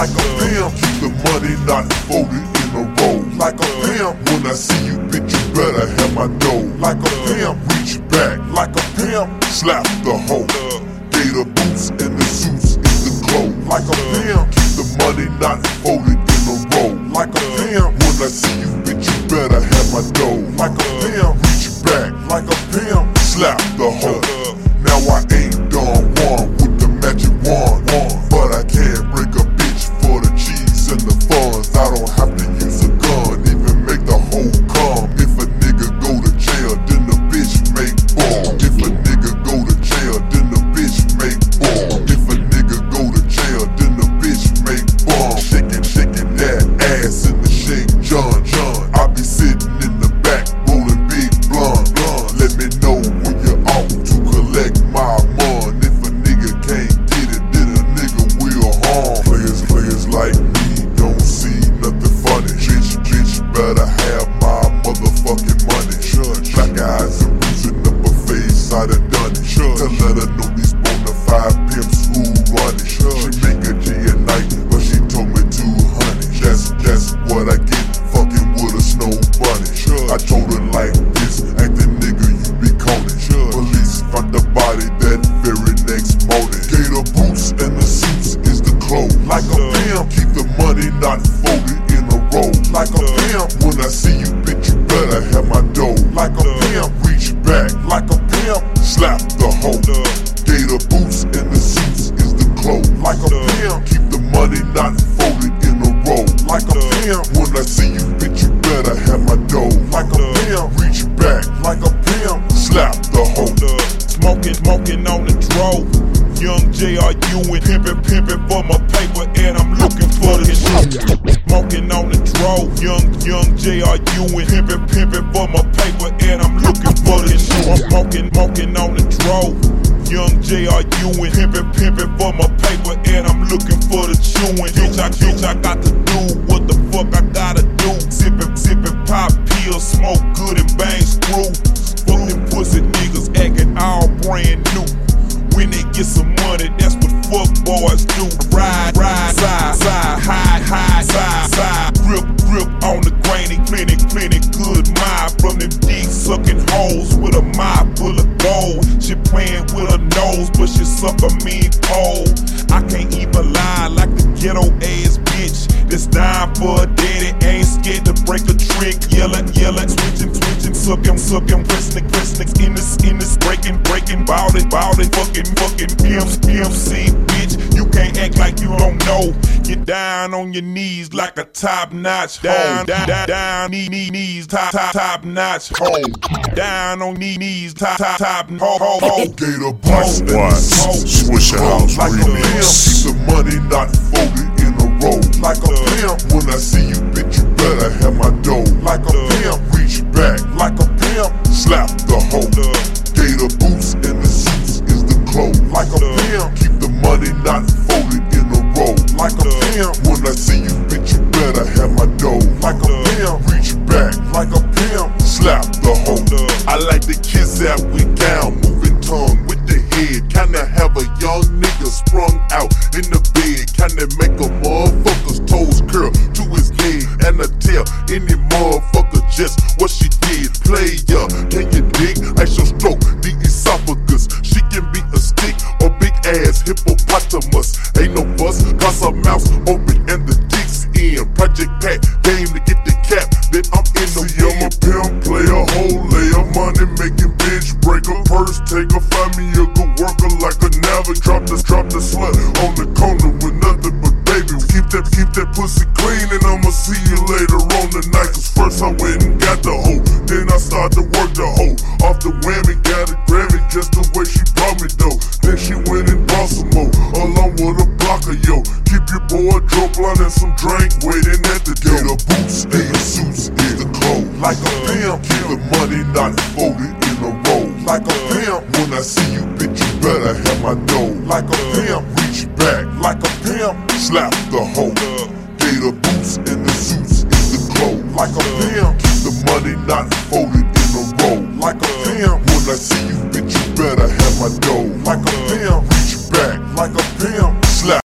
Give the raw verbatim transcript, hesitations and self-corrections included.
like a pimp. Keep the money not folded in a roll, like a pimp. When I see you, bitch, you better have my dough, like a pimp. Reach back, like a pimp. Slap the hoe. Gator boots and the suits is the glow, like a pimp. Keep the money not folded in a roll, like a pimp. When I see you, bitch, you better have my dough, like a pimp. Reach back, like a pimp. Slap the hoe. Now I ain't done one with the magic wand, but I can break a bitch for the cheese and the funds. I don't have to use a gun, even make the hoe come. If a nigga go to jail, then the bitch make bomb. If a nigga go to jail, then the bitch make bomb. If a nigga go to jail, then the bitch make bomb. Shaking, shaking that ass in the shake, John, John. I be sitting in the back, rolling big blunt, blunt. Let me know when you're out to collect my money. If a nigga can't get it, then a nigga will harm. Players, players like me don't see nothing funny. Bitch, bitch, better have my motherfucking money. Black eyes and bruising up her face, I done done it. To let her know these bonafide pimps who run it. She make a G at night, but she told me two hundred. That's, that's what I get fucking with a snow bunny. I told her like this, acting nigga, you be coning. Police found the body that very next morning. Gator boots and the suits is the clothes, like a pimp. Keep the money not folded in a roll, like a pimp. When I see you, bitch, you better have my dough, like a pimp. Reach back, like a pimp. Slap the hoe. Gator boots and the suits is the clothes, like a pimp. Keep the money not folded in a roll, like a pimp. When I see you, bitch, you better have my dough, like a pimp. Reach back, like a pimp. Slap the hoe. Smoking, smoking on the dro. Young J R U and pimpin', pimpin' for my paper, and I'm looking for the shoe. Smoking on the dro. Young, young J R U and pimpin', pimpin' for my paper, and I'm looking for the shoe. I'm smoking, smoking on the dro. Young J R U and pimpin', pimpin' for my paper, and I'm looking for the chewing. Bitch, I, bitch, I got to do what the fuck I gotta do. Sippin', sippin' pop pills, smoke good and bang screw. Fuck them pussy niggas acting all brand new. When they get some money, that's what fuck boys do. Ride, ride, side, side, high, high, side, side. Grip, grip on the grainy, plenty, plenty good mind. From them dick sucking hoes with a mouth full of gold. She playing with her nose, but she suck a mean pole. I can't even lie like the ghetto ass bitch that's dying for a daddy. Ain't scared to break a trick. Yelling, yelling, switching, switching, sucking, sucking, pressing, pressing in this, in this, breaking, breaking, bowling, bowling, fucking, fucking, pimps, P M C, bitch. You can't act like you don't know. Get down on your knees like a top notch down, down, down, down, knee, knee, knees, top, top, top notch hoe. Down on knee, knees, top, top, top, ho, ho, ho. Gator boots and the suits Swishahouse like a pimp. Keep the money not folded in a roll, like a pimp. When I see you, bitch, you better have my dough, like a pimp. Reach back, like a pimp. Slap the hoe. Gator boots and the suits is the clothes, like a pimp. Keep the money not folded in a roll, like a pimp. When I see you, bitch, you better have my dough, like a pimp. Reach back, like a pimp. Slap the hoe. I like the kids that we down, moving tongue with the head. Kinda have a young nigga sprung out in the bed. Kinda make a motherfucker's toes curl to his leg. And I tell any motherfucker just what she did. Player, can you dig? I shall stroke the esophagus. She can be a stick or big ass hippopotamus. Ain't no fuss, cause her mouth's open and the dick's in. Project Pat, game to get the cap, then I'm in the See, I'm a pimp, player, whole layer, money making bitch breaker, purse taker, find me a good worker like a navigator. Drop the, drop the slut on the corner with nothing but baby. Keep that, keep that pussy clean and I'ma see you later on the night. Cause first I went and got the hoe, then I started to work the hoe. Off the whammy, got a Grammy just the way she brought me though. Then she went and brought some more, along with a blocker, yo. Keep your boy drunk, blind and some drink waiting at the door. Gator boots and the suits is the clothes, like a pimp. Keep the money not folded in a roll, like a pimp. When I see you, bitch, you better have my dough, like a pimp. Reach back, like a pimp. Slap the hoe. Gator boots and the suits is the clothes, like a pimp. Keep the money not folded in a roll, like a pimp. When I see you, bitch, you better have my dough, like a pimp. Reach back, like a pimp. Slap